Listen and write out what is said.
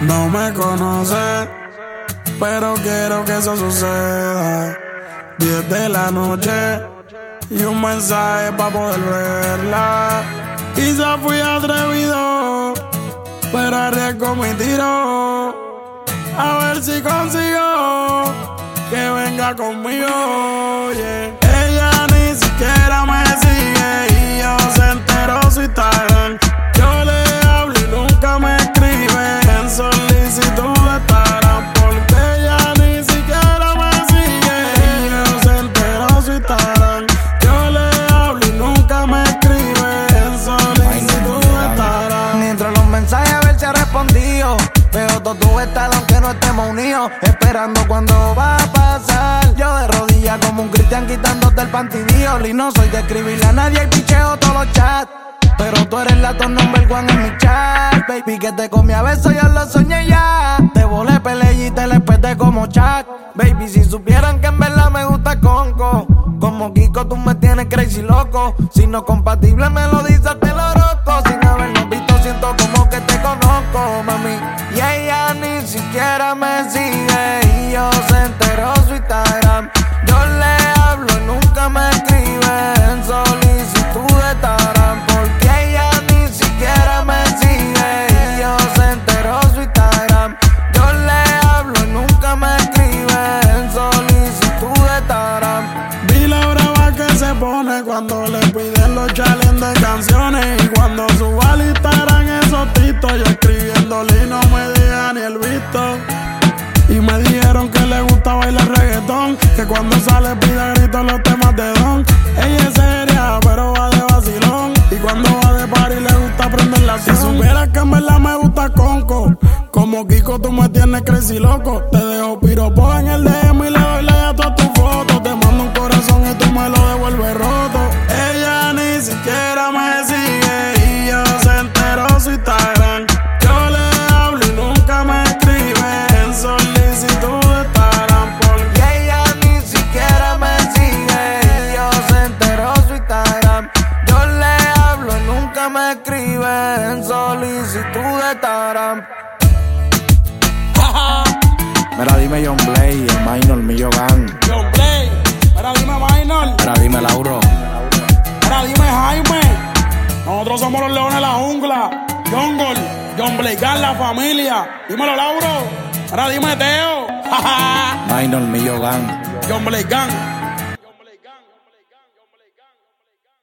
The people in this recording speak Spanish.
No me conoce, pero quiero que eso suceda. 10 de la noche y un mensaje pa' poder verla. Quizá fui atrevido, pero arriesgo mi tiro. A ver si consigo que venga conmigo, yeah. Ella ni siquiera me sigue y yo se enteró su Instagram. Yo le hablo y nunca me escribe en solicitud de Instagram, porque ella ni siquiera me sigue y yo se enteró su Instagram. Yo le hablo y nunca me escribe en solicitud de Instagram. Ni entre los mensajes a ver si ha respondido. Veo todo tu estado aunque no estemos unidos, esperando cuando va a pasar. Yo de rodillas como un cristian quitándote el pantidillo. Y no soy de escribirle a nadie y picheo todos los chats, pero tú eres la top number one en mi chat. Baby, que te comí a besos, yo lo soñé ya. Te volé peleé y te le peté como chat. Baby, si supieran que en verdad me gusta Conco, como Kiko tú me tienes crazy loco. Si no compatible me lo dices, te lo roco. Sin habernos visto siento como que te conozco, mami. Y ella ni siquiera me sigue y yo se enteró su Instagram. Yo le hablo y nunca me escribe en solicitud de Instagram, porque ella ni siquiera me sigue y yo se enteró su Instagram. Yo le hablo y nunca me escribe en solicitud de Instagram. Vi la brava que se pone cuando le piden los challenges de canciones, y cuando suba al Instagram esos titos, yo escribiéndole y no me deja ni el visto. Y me dijeron que le gusta bailar reggaetón, que cuando sale pide gritos los temas de Don. Ella es seria pero va de vacilón, y cuando va de party le gusta prender la acción. Si supieras que en verdad me gusta Conco, como Kiko tú me tienes crazy loco. Te dejo piropo en el DM y le doy like a todas tus fotos. Te mando un corazón y tú me lo devuelves roto. Ella ni siquiera me sigue y yo se enteró su Instagram. Yo le hablo y nunca me escribe en solicitud de Instagram, porque ella ni siquiera me sigue y yo se enteró su Instagram. Yo le hablo y nunca me escribe en solicitud de Instagram. Mira, dime John Blay, el Minor, Millo Gang. John Blay, ahora dime Minor, Mira, dime Lauro. ahora dime Jaime. Nosotros somos los leones de la jungla. Jungle, John Blay Gang, la familia. Dímelo Lauro, ahora dime Teo. Minor, Millo Gang. John Blay Gang.